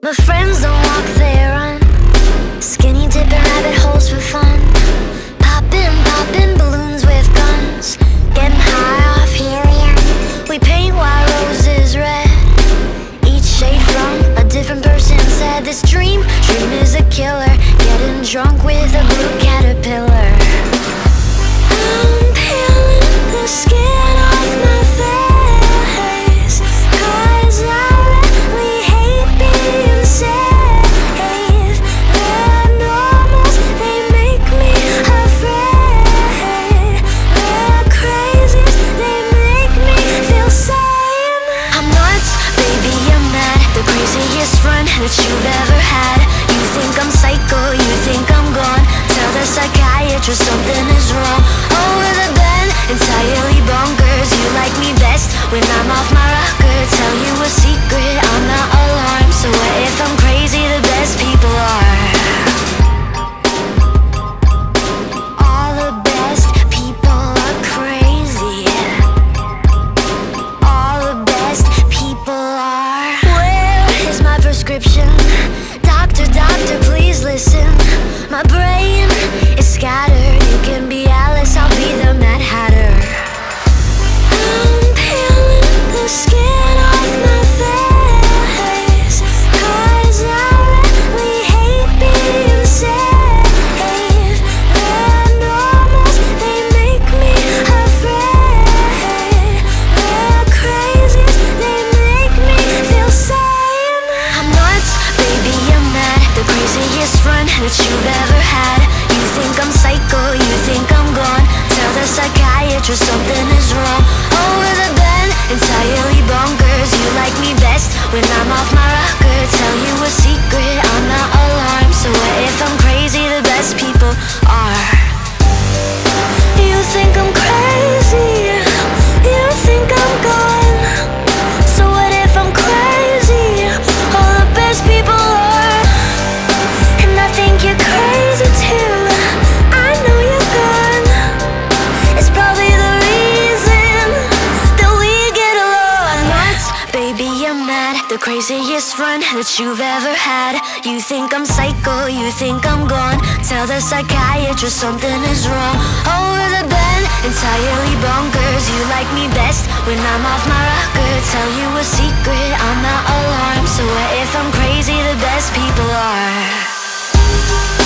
But friends don't walk, they run. Skinny dipping rabbit holes for fun. Popping balloons with guns. Getting high off helium. We paint white roses red. Each shade from a different person said this dream is a killer. Getting drunk with a blue caterpillar. I'm peeling the skin off my face, 'cause I really hate being safe. The normals, they make me afraid. The crazies, they make me feel sane. I'm nuts, baby, I'm mad. The craziest friend that you've ever had. You think I'm psycho, you think I'm gone. Tell the psychiatrist something is wrong. Over the bend, entirely bonkers. You like me best when I'm off my rocker. Tell you a secret, I'm not alarmed. So what if I'm crazy? The best people are. All the best people are crazy. All the best people are. Where is my prescription? Doctor, doctor, please listen. My brain is scattered. You can be Alice, I'll be the Mad Hatter. I'm peeling the skin off my face, 'cause I really hate being safe. The normals, they make me afraid. The crazies, they make me feel sane. I'm nuts, baby, I'm mad. The craziest friend that you've ever had. You think I'm psycho, you think I'm gone. Tell the psychiatrist something is wrong. Over the bend, entirely bonkers. You like me best when I'm off my rocker. Tell you a secret, I'm not alarmed. So what if I'm crazy? The best people are. You think I'm crazy, you think I'm gone. So what if I'm crazy? All the best people are. And I think you're crazy too. I know you're gone. It's probably the reason that we get along. Nuts, baby, I'm mad. The craziest friend that you've ever had. You think I'm psycho, you think I'm gone. Tell the psychiatrist something is wrong. Over the bend, entirely bonkers. You like me best when I'm off my rocker. Tell you a secret, I'm not alarmed. So what if I'm crazy? The best people are.